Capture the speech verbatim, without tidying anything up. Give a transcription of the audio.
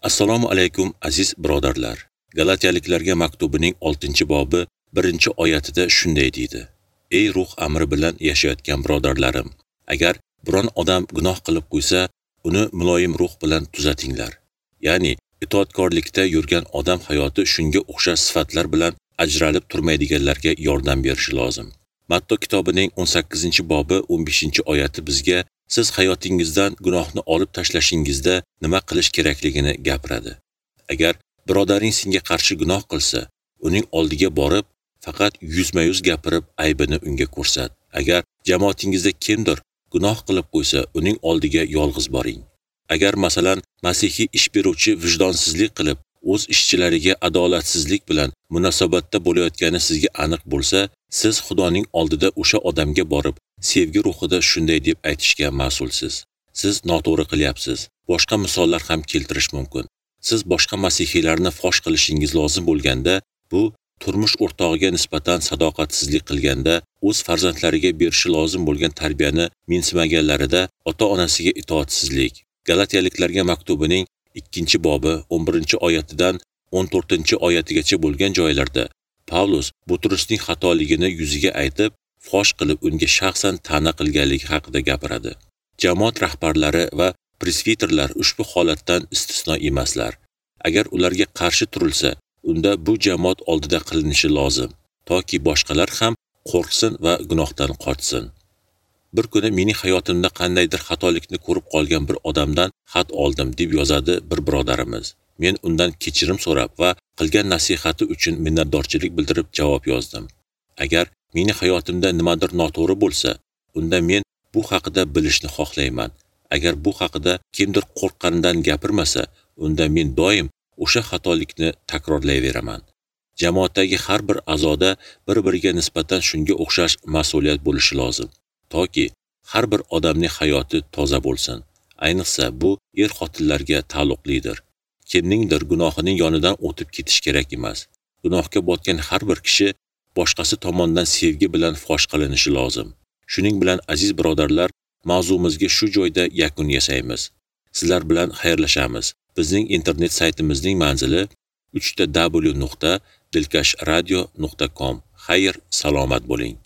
Assalomu alaykum aziz birodarlar. Galatiyaliklarga maktubining oltinchi bobi birinchi oyatida shunday deydi: Ey ruh amri bilan yashayotgan birodarlarim, agar biron odam gunoh qilib qo'ysa, uni muloyim ruh bilan tuzatinglar. Ya'ni itoatkorlikda yurgan odam hayoti shunga o'xshash sifatlar bilan ajralib turmaydiganlarga yordam berishi lozim. Matto kitobining o'n sakkizinchi bobi o'n beshinchi oyati bizga siz hayotingizdan gunohni olib tashlashingizda nima qilish kerakligini gapiradi. Agar birodaring senga qarshi gunoh qilsa, uning oldiga borib, faqat yuzma-yuz gapirib aybini unga ko'rsat. Agar jamoatingizda kimdir gunoh qilib qo'ysa, uning oldiga yolg'iz boring. Agar masalan masihiy ish beruvchi vijdonsizlik qilib, o'z ishchilariga adolatsizlik bilan munosabatda bo'layotgani sizga aniq bo'lsa, siz Xudoning oldida o'sha odamga borib, sevgi ruhida shunday deb aytishga mas'ulsiz. Siz noto'g'ri qilyapsiz. Boshqa misollar ham keltirish mumkin. Siz boshqa masihiylarni fosh qilishingiz lozim bo'lganda, bu turmush o'rtog'iga nisbatan sadoqatsizlik qilganda, o'z farzandlariga berishi lozim bo'lgan tarbiyani mensimaganlarida ota-onasiga itoatsizlik. Galatiyaliklarga maktubining ikkinchi bobi o'n birinchi oyatidan o'n to'rtinchi oyatigacha bo'lgan joylarda Pavlus Butrusning xatoligini yuziga aytib, fosh qilib unga shaxsan ta'na qilganligi haqida gapiradi. Jamoat rahbarlari va presbiterlar ushbu holatdan istisno emaslar. Agar ularga qarshi turilsa, unda bu jamoat oldida qilinishi lozim, toki boshqalar ham qo'rqsin va gunohdan qochsin. Bir kuni mening hayotimda qandaydir xatolikni ko'rib qolgan bir odamdan xat oldim deb yozadi bir birodarimiz. Men undan kechirim so'rab va qilgan nasihati uchun minnatdorchilik bildirib javob yozdim. Agar mening hayotimda nimadir noto'g'ri bo'lsa, unda men bu haqida bilishni xohlayman. Agar bu haqida kimdir qo'rqqanidan gapirmasa, unda men doim o'sha xatolikni takrorlayveraman. Jamoatdagi har bir a'zoda bir-biriga nisbatan shunga o'xshash mas'uliyat bo'lishi lozim, toki har bir odamning hayoti toza bo'lsin. Ayniqsa bu er-xotinlarga taalluqlidir. Kimningdir gunohining yonidan o'tib ketish kerak emas. Gunohga botgan har bir kishi boshqasi tomonidan sevgi bilan fosh qilinishi lozim. Shuning bilan aziz birodarlar, mavzumizga shu joyda yakun yasaymiz. Sizlar bilan xayrlashamiz. Bizning internet saytimizning manzili uch w nuqta dilkashradio nuqta com. Xayr, salomat bo'ling.